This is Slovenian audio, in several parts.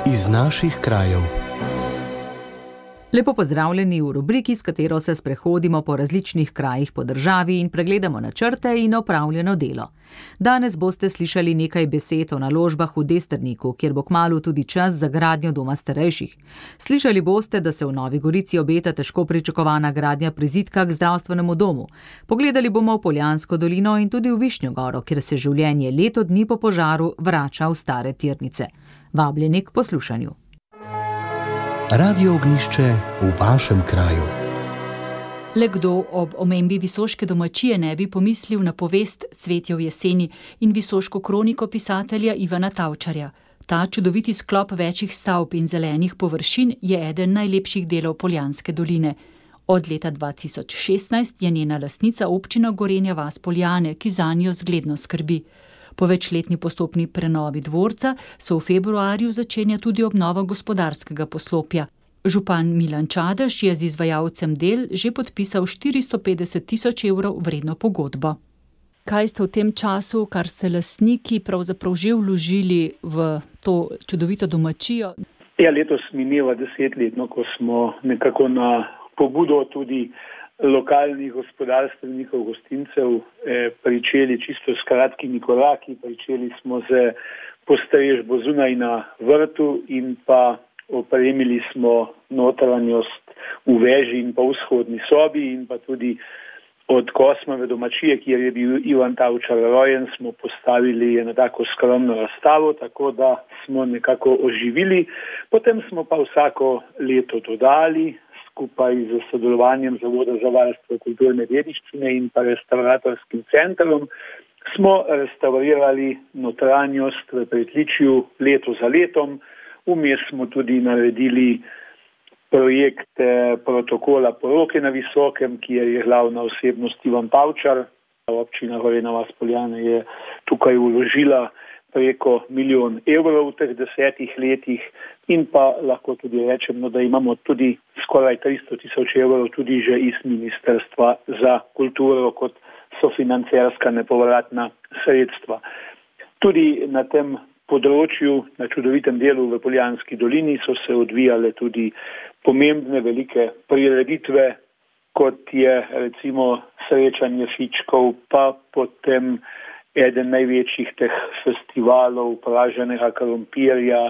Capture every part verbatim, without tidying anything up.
Iz naših krajev. Lepo pozdravljeni v rubriki, s katero se sprehodimo po različnih krajih po državi in pregledamo načrte in opravljeno delo. Danes boste slišali nekaj besed o naložbah v Destrniku, kjer bo kmalu tudi čas za gradnjo doma starejših. Slišali boste, da se v Novi Gorici obeta težko pričakovana gradnja prizidka k zdravstvenemu domu. Pogledali bomo v Poljansko dolino in tudi v Višnjo goro, kjer se življenje leto dni po požaru vrača v stare tirnice. Vabljeni k poslušanju. Radio Ognjišče v vašem kraju. Le kdo ob omembi Visoške domačije ne bi pomislil na povest Cvetje v jeseni in visoško kroniko pisatelja Ivana Tavčarja. Ta čudoviti sklop večjih stavb in zelenih površin je eden najlepših delov Poljanske doline. Od leta dva tisoč šestnajst je njena lastnica občina Gorenja vas Poljane, ki zanjo zgledno skrbi. Po večletni postopni prenovi dvorca se v februarju začenja tudi obnova gospodarskega poslopja. Župan Milan Čadež je z izvajalcem del že podpisal štiristo petdeset tisoč evrov vredno pogodbo. Kaj ste v tem času, kar ste lastniki, pravzaprav že vložili v to čudovito domačijo? Ja, letos mineva desetletno, ko smo nekako na pobudo tudi lokalnih gospodarstvenikov, gostincev eh, pričeli čisto s kratkimi koraki. Pričeli smo z postrežbo zunaj na vrtu in pa opremili smo notranjost v veži in pa v vzhodni sobi in pa tudi od Kosmove domačije, kjer je bil Ivan Tavčar rojen, smo postavili eno tako skromno razstavo, tako da smo nekako oživili. Potem smo pa vsako leto dodali, skupaj z sodelovanjem Zavoda za varstvo kulturne dediščine in pa restauratorskim centrom, smo restaurirali notranjost v pritličju leto za letom. Vmes smo tudi naredili projekt protokola poroke na Visokem, kjer je glavna osebnost Ivan Tavčar. Občina Gorenja vas Poljane je tukaj vložila preko milijon evrov v teh desetih letih in pa lahko tudi rečemo, da imamo tudi skoraj tristo tisoč evrov tudi že iz Ministrstva za kulturo kot sofinancerska nepovratna sredstva. Tudi na tem področju, na čudovitem delu v Poljanski dolini so se odvijale tudi pomembne velike prireditve, kot je recimo srečanje fičkov, pa potem eden največjih teh festivalov praženega krompirja,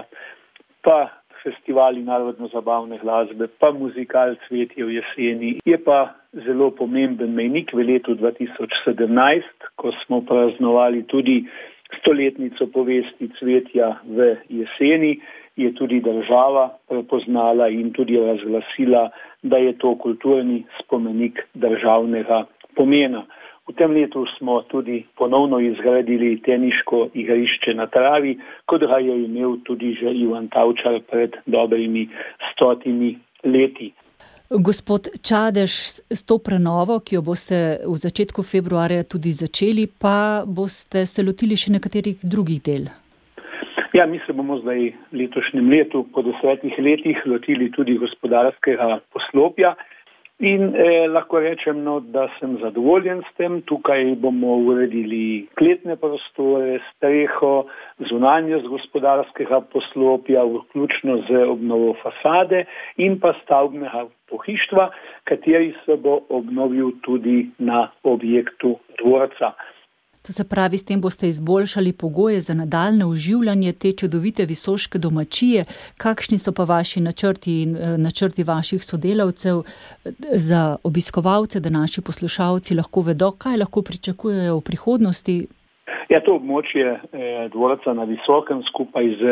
pa festivali narodno-zabavne glasbe, pa muzikal Cvetje v jeseni. Je pa zelo pomemben mejnik v letu dva tisoč sedemnajst, ko smo praznovali tudi stoletnico povesti Cvetja v jeseni, je tudi država prepoznala in tudi razglasila, da je to kulturni spomenik državnega pomena. V tem letu smo tudi ponovno izgradili teniško igrišče na travi, kot ga je imel tudi že Ivan Tavčar pred dobrimi stotimi leti. Gospod Čadež, s to prenovo, ki jo boste v začetku februarja tudi začeli, pa boste se lotili še nekaterih drugih del. Ja, mi se bomo zdaj v letošnjem letu po desetih letih lotili tudi gospodarskega poslopja. In eh, lahko rečem, no, da sem zadovoljen s tem. Tukaj bomo uredili kletne prostore, streho, zunanjost gospodarskega poslopja, vključno z obnovo fasade in pa stavbnega pohištva, kateri se bo obnovil tudi na objektu dvorca. To se pravi, s tem boste izboljšali pogoje za nadaljne oživljanje te čudovite visoške domačije. Kakšni so pa vaši načrti in načrti vaših sodelavcev za obiskovalce, da naši poslušalci lahko vedo, kaj lahko pričakujejo v prihodnosti? Ja, to območje eh, dvorca na Visokem skupaj z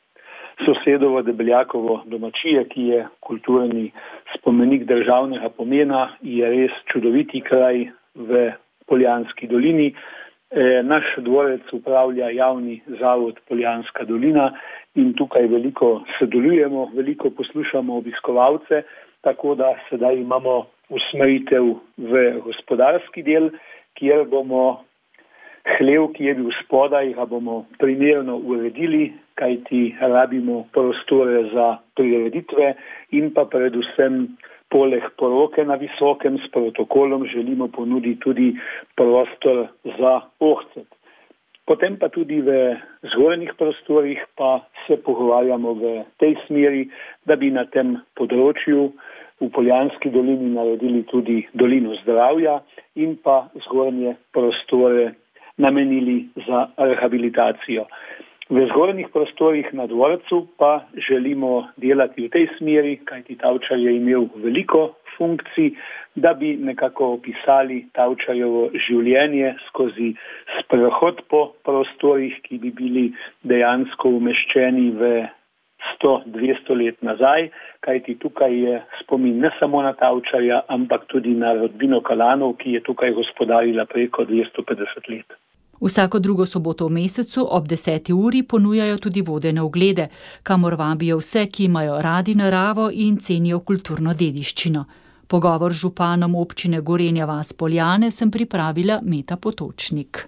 sosedovo Debeljakovo domačije, ki je kulturni spomenik državnega pomena, je res čudoviti kraj v Poljanski dolini. Naš dvorec upravlja javni zavod Poljanska dolina in tukaj veliko sodelujemo, veliko poslušamo obiskovalce, tako da sedaj imamo usmeritev v gospodarski del, kjer bomo hlev, ki je bil spodaj, ga bomo primerno uredili, kajti rabimo prostore za prireditve in pa predvsem poleg poroke na Visokem s protokolom želimo ponuditi tudi prostor za ohcet. Potem pa tudi v zgornjih prostorih pa se pogovarjamo v tej smeri, da bi na tem področju v Poljanski dolini naredili tudi dolino zdravja in pa zgornje prostore namenili za rehabilitacijo. V zgornjih prostorih na dvorcu pa želimo delati v tej smeri, kajti Tavčar je imel veliko funkcij, da bi nekako opisali Tavčarjevo življenje skozi sprehod po prostorih, ki bi bili dejansko umeščeni v sto do dvesto let nazaj, kajti tukaj je spomin ne samo na Tavčarja, ampak tudi na rodbino Kalanov, ki je tukaj gospodarila preko dvesto petdeset let. Vsako drugo soboto v mesecu ob deseti uri ponujajo tudi vodene oglede, kamor vabijo vse, ki imajo radi naravo in cenijo kulturno dediščino. Pogovor z županom občine Gorenja vas Poljane sem pripravila Meta Potočnik.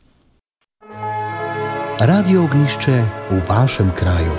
Radio Ognjišče v vašem kraju.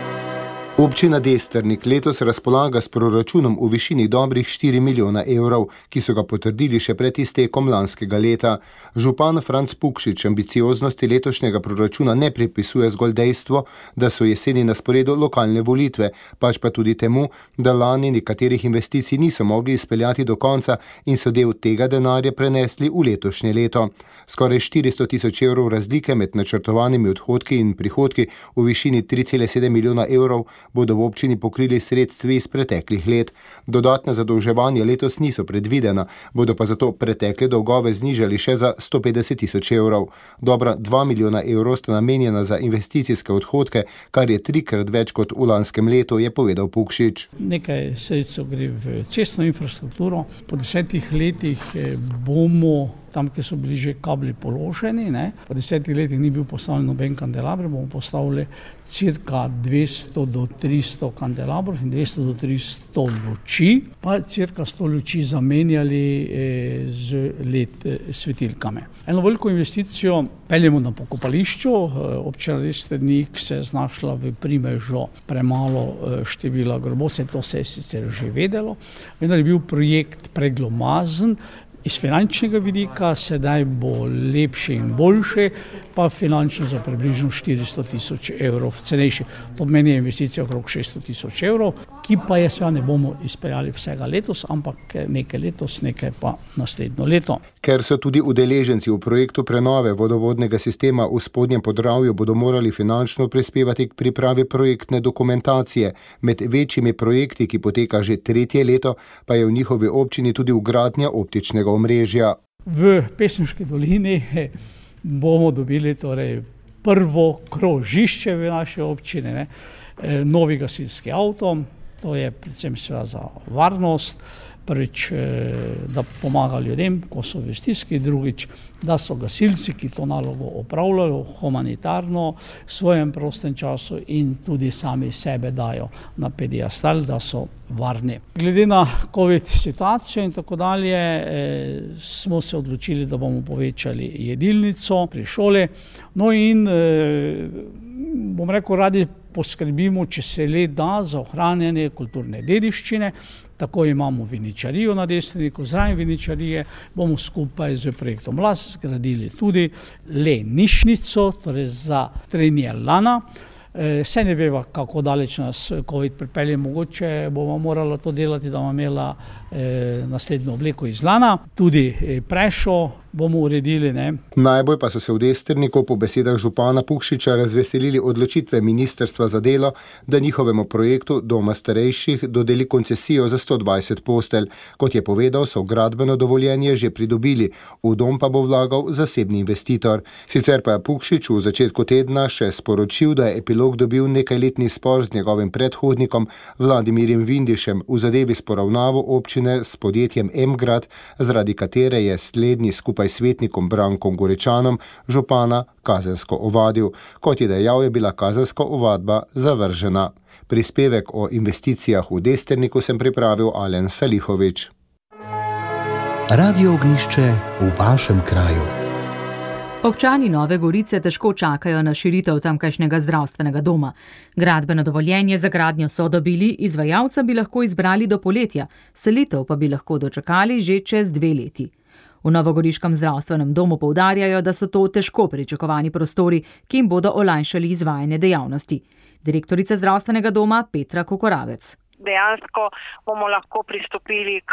Občina Destrnik letos razpolaga s proračunom v višini dobrih štiri milijona evrov, ki so ga potrdili še pred iztekom lanskega leta. Župan Franc Pukšič ambicioznosti letošnjega proračuna ne pripisuje zgolj dejstvo, da so jeseni na sporedu lokalne volitve, pač pa tudi temu, da lani nekaterih investicij niso mogli izpeljati do konca in so del tega denarja prenesli v letošnje leto. Skoraj štiristo tisoč evrov razlike med načrtovanimi odhodki in prihodki v višini tri cele sedem milijona evrov bodo v občini pokrili sredstvi iz preteklih let. Dodatna zadolževanja letos niso predvidena, bodo pa zato pretekle dolgove znižali še za sto petdeset tisoč evrov. Dobra dva milijona evrov sta namenjena za investicijske odhodke, kar je trikrat več kot v lanskem letu, je povedal Pukšič. Nekaj sredstev gre v cestno infrastrukturo. Po desetih letih bomo tam, kjer so bili že kabli položeni, ne. Po desetih letih ni bil postavljen noben kandelaber, bomo postavili cirka dvesto do tristo kandelabrov in dvesto do tristo luči, pa cirka sto luči zamenjali eh, z led svetilkami. Eno veliko investicijo peljemo na pokopališču. Občina Destrnik se je znašla v primežu premalo števila grobov, se to se je sicer že vedelo, vendar je bil projekt preglomazen. Iz finančnega vidika sedaj bo lepše in boljše, pa finančno za približno štiristo tisoč evrov cenejši. To meni je investicija okrog šeststo tisoč evrov, ki pa je seveda ne bomo izpeljali vsega letos, ampak nekaj letos, nekaj pa naslednjo leto. Ker so tudi udeleženci v projektu prenove vodovodnega sistema v Spodnjem Podravju, bodo morali finančno prispevati k pripravi projektne dokumentacije. Med večjimi projekti, ki poteka že tretje leto, pa je v njihovi občini tudi vgradnja optičnega omrežja. V Pesniški dolini bomo dobili torej prvo krožišče v naši občini, ne? Novi gasilski avto, to je predvsem seveda za varnost, prvič, da pomaga ljudem, ko so v stiski, drugič, da so gasilci, ki to nalogo opravljajo humanitarno v svojem prostem času in tudi sami sebe dajo na pediastal, da so varni. Glede na covid situacijo in tako dalje, eh, smo se odločili, da bomo povečali jedilnico pri šoli. No in, eh, bom rekel, radi poskrbimo, če se le da, za ohranjanje kulturne dediščine. Tako imamo viničarijo na Destrniku, zraven viničarije bomo skupaj z projektom Las zgradili tudi lenišnico, torej za trenje lana. E, se ne veva, kako daleč nas covid pripelje, mogoče bomo morala to delati, da bomo imela e, naslednjo obleko iz lana. Tudi e, prešo bomo uredili, ne. Najbolj pa so se v Destrniku po besedah župana Pukšiča razveselili odločitve Ministrstva za delo, da njihovemu projektu Doma starejših dodeli koncesijo za sto dvajset postelj. Kot je povedal, so gradbeno dovoljenje že pridobili, v dom pa bo vlagal zasebni investitor. Sicer pa je Pukšič v začetku tedna še sporočil, da je epilog dobil nekajletni spor z njegovim predhodnikom Vladimirjem Vindišem v zadevi s poravnavo občine s podjetjem M-Grad, zaradi katere je slednji skupaj svetnikom Brankom Gorečanom župana kazensko ovadil. Kot je dejal, je bila kazenska ovadba zavržena. Prispevek o investicijah v Destrniku sem pripravil Alen Salihovič. Radio Ognjišče v vašem kraju. Občani Nove Gorice težko čakajo na širitev tamkajšnjega zdravstvenega doma. Gradbeno dovoljenje za gradnjo so dobili, izvajalca bi lahko izbrali do poletja, selitev pa bi lahko dočakali že čez dve leti. V novogoriškem zdravstvenem domu poudarjajo, da so to težko pričakovani prostori, ki jim bodo olajšali izvajanje dejavnosti. Direktorica zdravstvenega doma Petra Kokoravec. Dejansko bomo lahko pristopili k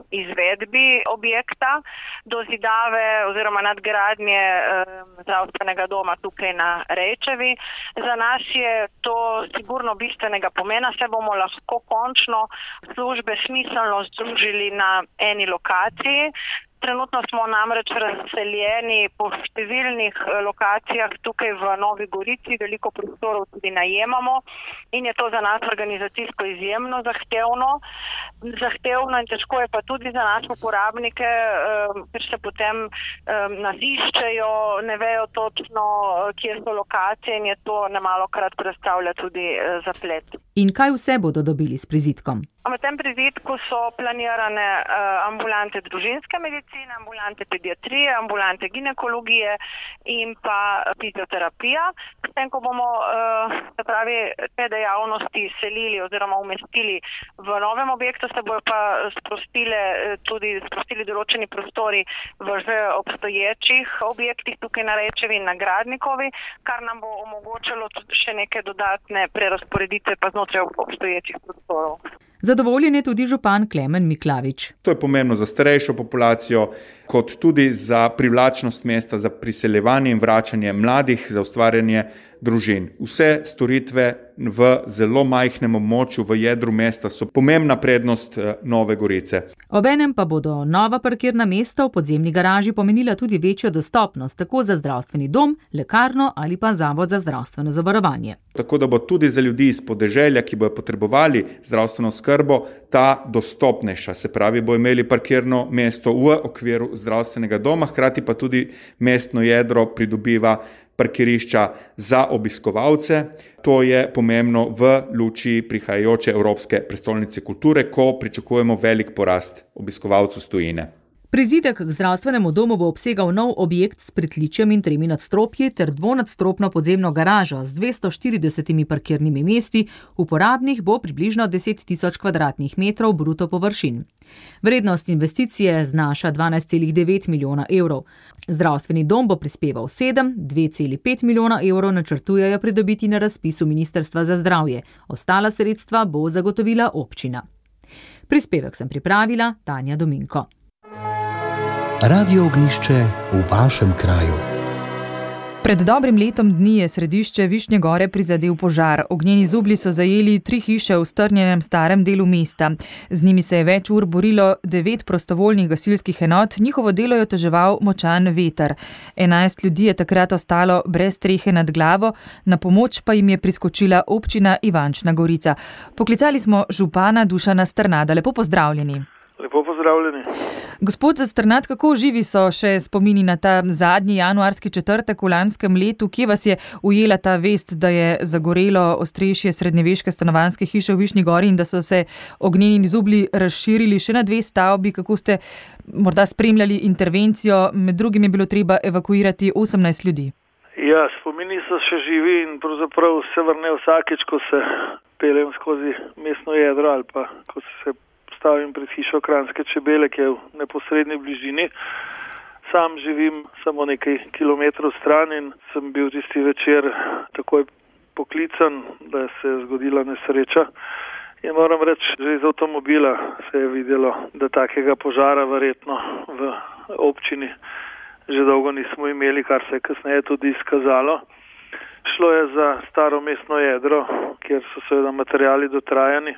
izvedbi objekta do zidave oziroma nadgradnje zdravstvenega doma tukaj na Rejčevi. Za nas je to sigurno bistvenega pomena, saj bomo lahko končno službe smiselno združili na eni lokaciji. Trenutno smo namreč razseljeni po številnih lokacijah tukaj v Novi Gorici, veliko prostorov tudi najemamo in je to za nas organizacijsko izjemno zahtevno. Zahtevno in težko je pa tudi za nas uporabnike, ker se potem nas iščejo, ne vejo točno, kje so lokacije in je to nemalokrat predstavlja tudi zaplet. In kaj vse bodo dobili s prizidkom? V tem prizidku so planirane ambulante družinske medicine, ambulante pediatrije, ambulante ginekologije in pa fizioterapija. S tem, ko bomo se pravi, te dejavnosti selili oziroma umestili v novem objektu, se bojo pa sprostile tudi sprostili določeni prostori v že obstoječih objektih tukaj na Rejčevi in na Gradnikovi, kar nam bo omogočalo tudi še neke dodatne prerasporeditve pa znotraj obstoječih prostorov. Zadovoljen je tudi župan Klemen Miklavič. To je pomembno za starejšo populacijo, kot tudi za privlačnost mesta, za priseljevanje in vračanje mladih, za ustvarjanje družin. Vse storitve v zelo majhnem območju v jedru mesta so pomembna prednost Nove Gorice. Obenem pa bodo nova parkirna mesta v podzemni garaži pomenila tudi večjo dostopnost, tako za zdravstveni dom, lekarno ali pa Zavod za zdravstveno zavarovanje. Tako da bo tudi za ljudi iz podeželja, ki bodo potrebovali zdravstveno skrbo, ta dostopnejša. Se pravi, bo imeli parkirno mesto v okviru zdravstvenega doma, hkrati pa tudi mestno jedro pridobiva parkirišča za obiskovalce. To je pomembno v luči prihajajoče Evropske prestolnice kulture, ko pričakujemo velik porast obiskovalcev z tujine. Prizidek k zdravstvenemu domu bo obsegal nov objekt s pritličjem in tremi nadstropji ter dvonadstropno podzemno garažo z dvesto štiridesetimi parkirnimi mesti, uporabnih bo približno deset tisoč kvadratnih metrov bruto površin. Vrednost investicije znaša dvanajst celih devet milijona evrov. Zdravstveni dom bo prispeval sedem, dve celih pet milijona evrov načrtujejo pridobiti na razpisu Ministrstva za zdravje. Ostala sredstva bo zagotovila občina. Prispevek sem pripravila Tanja Dominko. Radio Ognjišče v vašem kraju. Pred dobrim letom dni je središče Višnje Gore prizadel požar. Ognjeni zublji so zajeli tri hiše v strnjenem starem delu mesta. Z njimi se je več ur borilo devet prostovoljnih gasilskih enot, njihovo delo je oteževal močan veter. Enajst ljudi je takrat ostalo brez strehe nad glavo, na pomoč pa jim je priskočila občina Ivančna Gorica. Poklicali smo župana Dušana Strnada. Lepo pozdravljeni. Lepo pozdravljeni. Gospod Strnad, kako živi so še spomini na ta zadnji januarski četrtek v lanskem letu? Kje vas je ujela ta vest, da je zagorelo ostrešje srednjeveške stanovanjske hiše v Višnji Gori in da so se ognjeni zublji razširili še na dve stavbi? Kako ste morda spremljali intervencijo? Med drugim je bilo treba evakuirati osemnajst ljudi. Ja, spomini so še živi in pravzaprav se vrne vsakeč, ko se peljem skozi mestno jedro ali pa ko se stavim pred hišo Kranjske čebele, ki je v neposredni bližini. Sam živim samo nekaj kilometrov stran in sem bil tisti večer takoj poklican, da se je zgodila nesreča. In moram reči, že iz avtomobila se je videlo, da takega požara verjetno v občini že dolgo nismo imeli, kar se je kasneje tudi izkazalo. Šlo je za staro mestno jedro, kjer so seveda materiali dotrajani.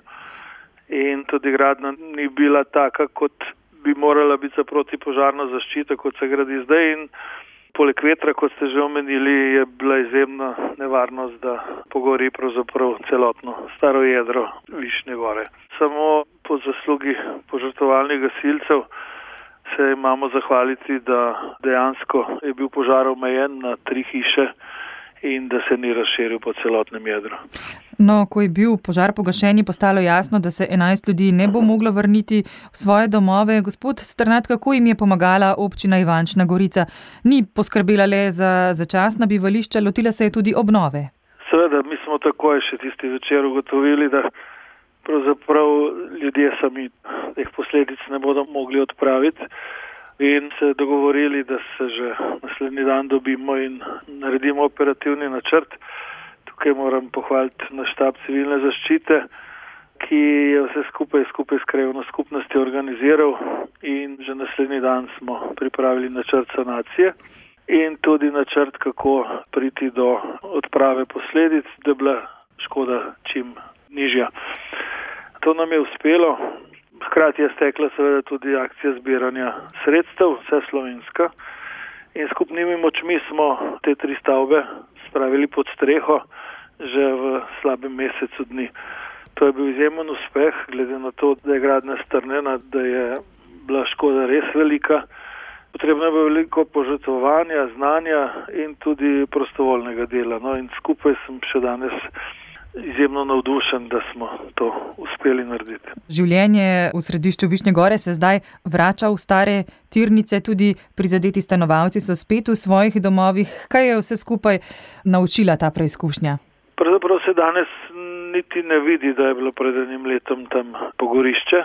In tudi gradnja ni bila taka, kot bi morala biti za protipožarno zaščito, kot se gradi zdaj. In poleg vetra, kot ste že omenili, je bila izjemna nevarnost, da pogori pravzaprav celotno staro jedro Višnje Gore. Samo po zaslugi požrtvovalnih gasilcev se imamo zahvaliti, da dejansko je bil požar omejen na tri hiše in da se ni razširil po celotnem jedru. No, ko je bil požar pogašen, je postalo jasno, da se enajst ljudi ne bo moglo vrniti v svoje domove. Gospod Strnad, kako jim je pomagala občina Ivančna Gorica? Ni poskrbela le za začasna bivališča, lotila se je tudi obnove. Seveda, mi smo takoj še tisti večer ugotovili, da pravzaprav ljudje sami teh posledic ne bodo mogli odpraviti. in se dogovorili, da se že naslednji dan dobimo in naredimo operativni načrt. Tukaj moram pohvaliti na štab civilne zaščite, ki je vse skupaj skupaj s krajevno skupnostjo organiziral in že naslednji dan smo pripravili načrt sanacije in tudi načrt, kako priti do odprave posledic, da je bila škoda čim nižja. To nam je uspelo. Hkrati je stekla seveda tudi akcija zbiranja sredstev, vse slovenska, in skupnimi močmi smo te tri stavbe spravili pod streho že v slabem mesecu dni. To je bil izjemen uspeh, glede na to, da je gradnja strnjena, da je bila škoda res velika. Potrebno je bilo veliko požrtvovanja, znanja in tudi prostovoljnega dela. No, in skupaj sem še danes izjemno navdušen, da smo to uspeli narediti. Življenje v središču Višnje Gore se zdaj vrača v stare tirnice, tudi prizadeti stanovalci so spet v svojih domovih. Kaj je vse skupaj naučila ta preizkušnja? Pravzaprav se danes niti ne vidi, da je bilo pred enim letom tam pogorišče.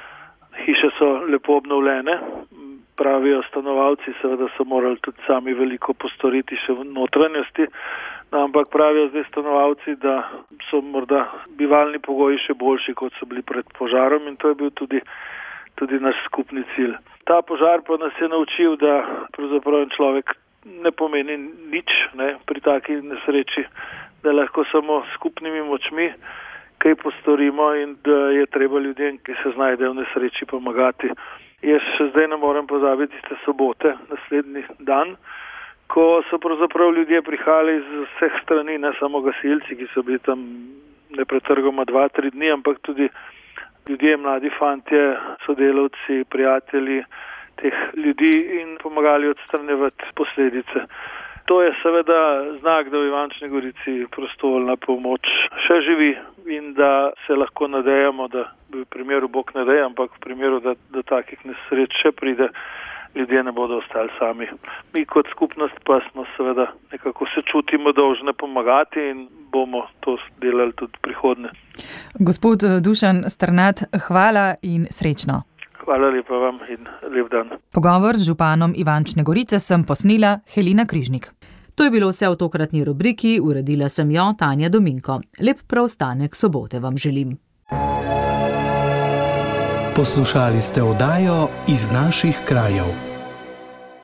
Hiše so lepo obnovljene, pravijo stanovalci, seveda so morali tudi sami veliko postoriti še v notranjosti, no, ampak pravijo zdaj stanovalci, da so morda bivalni pogoji še boljši, kot so bili pred požarom, in to je bil tudi, tudi naš skupni cilj. Ta požar pa nas je naučil, da pravzaprav človek ne pomeni nič, ne, pri taki nesreči, da lahko samo skupnimi močmi kaj postorimo in da je treba ljudem, ki se znajdejo v nesreči, pomagati. Jaz še zdaj ne morem pozabiti te sobote, naslednji dan, ko so pravzaprav ljudje prihajali iz vseh strani, ne samo gasilci, ki so bili tam nepretrgoma dva, tri dni, ampak tudi ljudje, mladi fantje, sodelavci, prijatelji teh ljudi in pomagali odstranjevati posledice. To je seveda znak, da v Ivančni Gorici prostovoljna pomoč še živi in da se lahko nadejamo, da v primeru Bog ne dej, ampak v primeru, da do takih nesreč še pride, ljudje ne bodo ostali sami. Mi kot skupnost pa smo seveda nekako se čutimo dolžne pomagati in bomo to delali tudi prihodnje. Gospod Dušan Strnad, hvala in srečno. Hvala lepa vam in lep dan. Pogovor z županom Ivančne Gorice sem posnela Helena Križnik. To je bilo vse v tokratni rubriki, uredila sem jo Tanja Dominko. Lep preostanek sobote vam želim. Poslušali ste oddajo Iz naših krajev.